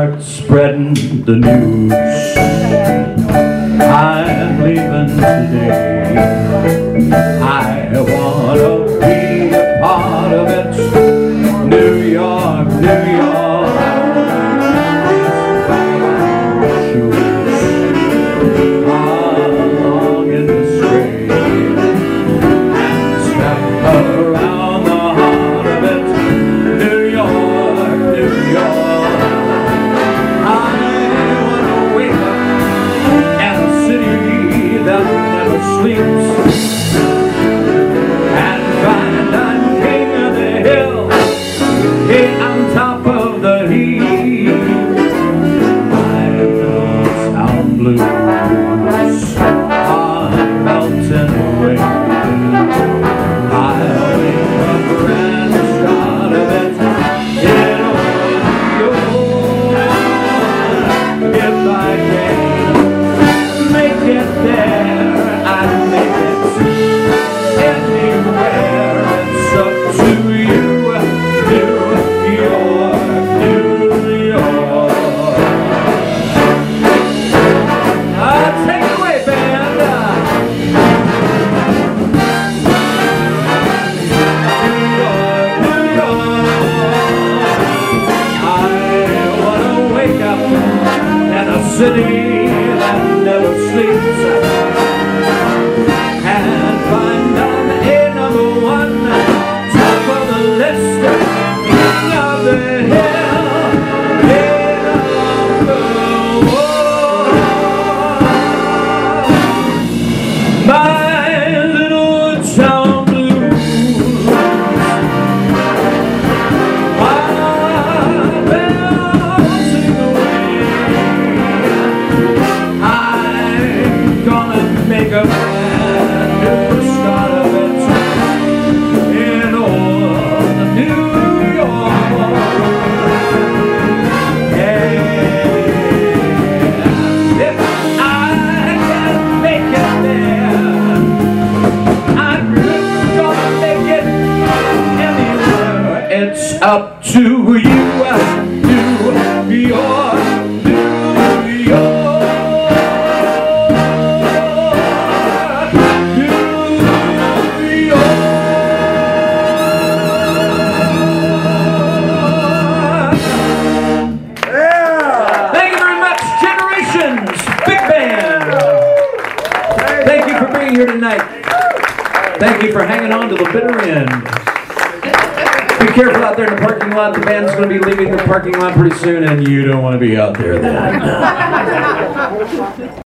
start spreading the news. I'm leaving today. I want to be a part of it. New York, New York. Shoes are long in the stray and step around the heart of it. New York, New York. I want to wake up in a city that never sleeps and find I'm king of the hill, king on top of the heap. My town blues are melting away. I'll wake up and start of it in old York. If I can make it there, I'd make it anywhere. It's up to you, New York, New York. Take it away, band. New York, New York. I want to wake up in a city that never sleeps and find I'm a number one, top of the list, king of the hill, king of the world. My little town blues are melting away. I'm gonna make a brand new start of it in old New York. Yeah. If I can make it there, I'm really gonna make it anywhere. It's up to you, New York, New York. Thank you very much, Generations, Big Band. Thank you for being here tonight. Thank you for hanging on to the bitter end. Be careful out there in the parking lot. The band's going to be leaving the parking lot pretty soon, and you don't want to be out there then.